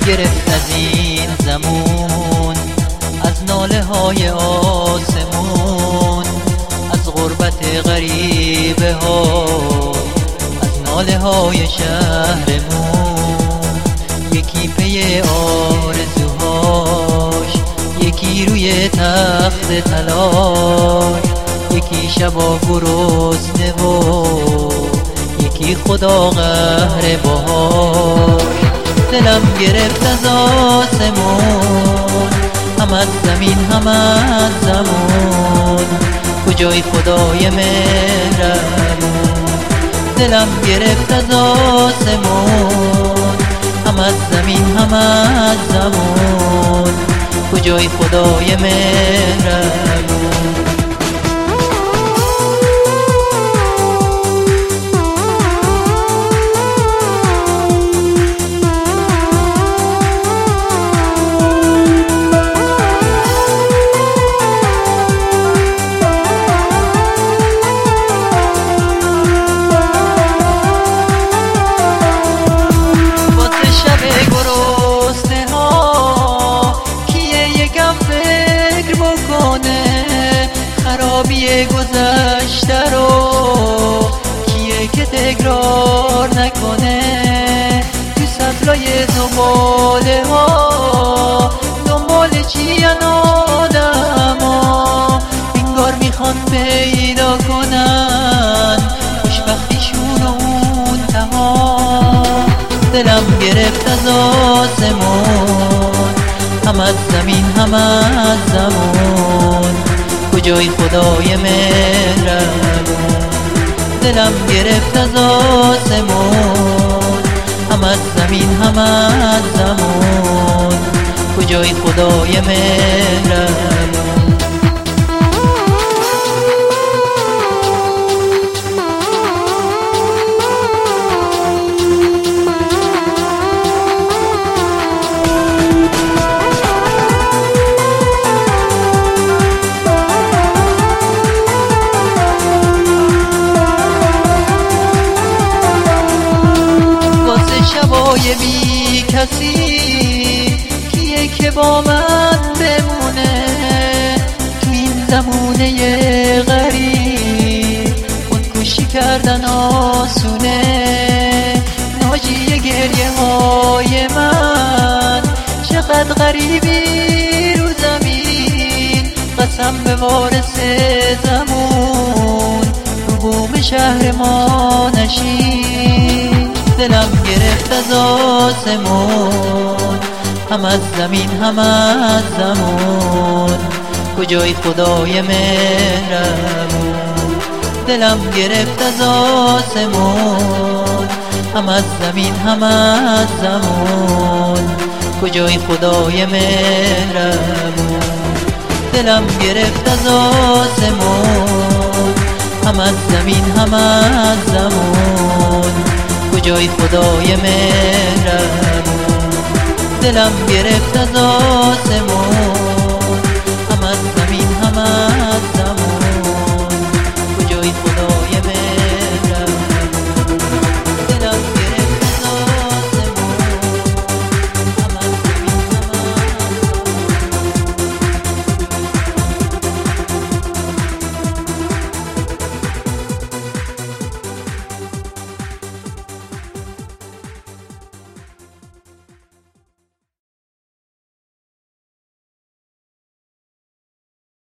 گرفت از این زمون، از ناله های آسمون، از غربت غریبه ها، از ناله های شهرمون. یکی پی آرزوهاش، یکی روی تخت تلاش، یکی شبا گرسنه و یکی خدا قهر بهار. دلم گرفت از آسمون، هم از زمین هم از زمان، کجای خدای مهربون. دلم گرفت از آسمون، هم از زمین هم از زمان، کجای خدای مهربون. خرابی گذشته رو کیه که تکرار نکنه؟ تو صفرای زباله ها دنبال چین آدم ها، انگار میخوان پیدا کنن خوشبختیشون و اون تها. دلم گرفت از آسمون، هم از زمین هم از زمان، کجای خدای مهربون. دلم گرفت از آسمون، هم از زمین هم از زمان، کجای خدای مهربون. شبای بی کسی کیه که با من بمونه؟ تو این زمونه غریب خودکشی کردن آسونه. ناجی گریه های من چقدر غریبی رو زمین، قسم به وارث زمون رو بوم شهر ما نشین. دلم گرفت از آسمون، هم از زمین هم از زمان، کجای خدای مهربون. دلم گرفت از آسمون، هم از زمین هم از زمان، کجای خدای مهربون. دلم گرفت از آسمون، هم از زمین هم از زمان، کجای خدای مهربون. دلم گرفت از آسمون،